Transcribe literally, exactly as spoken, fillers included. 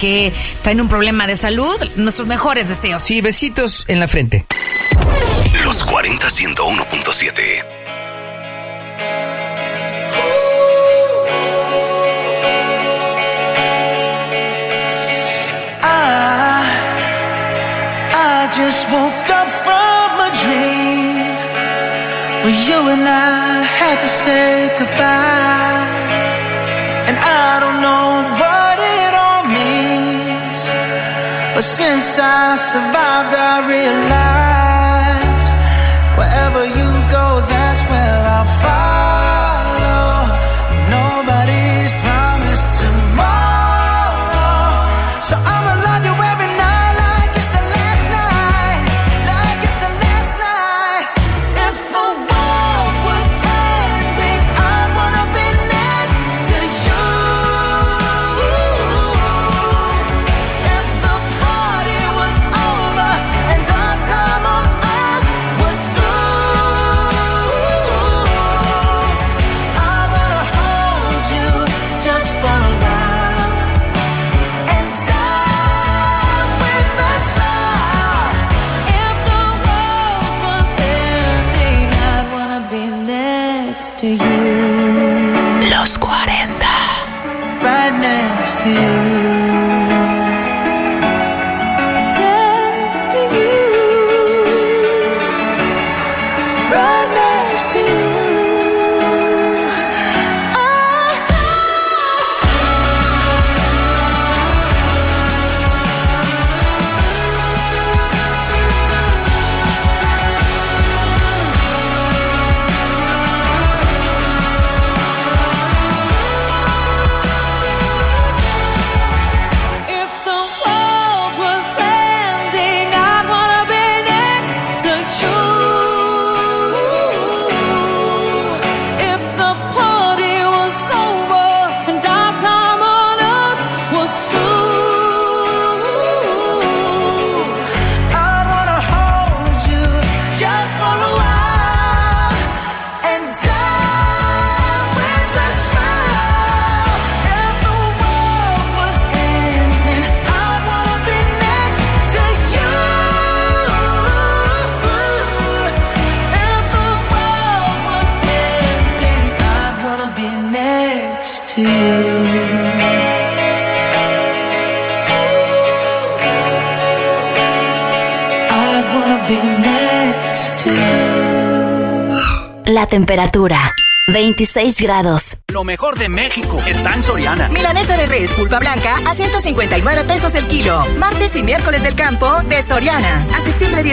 que traen un problema de salud, nuestros mejores deseos. Sí, besitos en la frente. Los cuarenta ciento uno punto siete. I, I just woke up from a dream where you and I had to say goodbye. And I don't know what it all means, but since I survived I realized wherever you go, that's where I'll follow. Nobody's promised tomorrow, so I'ma love you every night like it's the last night, like it's the last night. If the world was ending, I wanna be next to you. If the party was over and our time on earth was through, I wanna hold you just for a while and die with a smile. If the world was ending, I'd wanna be next to you. Los cuarenta. Right next to you. Next to you. Right next to you. If the world was ending, I'd wanna be next to you. If the party was over and our time on earth was through, I'd wanna hold you just for a while and die with a smile. If the world was ending, I'd wanna be next to you. If the world was ending, I'd wanna be next to you. I'd wanna be next to you. La temperatura, veintiséis grados. Lo mejor de México está en Soriana. Milanesa de res pulpa blanca a ciento cincuenta y nueve pesos el kilo. Martes y miércoles del campo de Soriana. A septiembre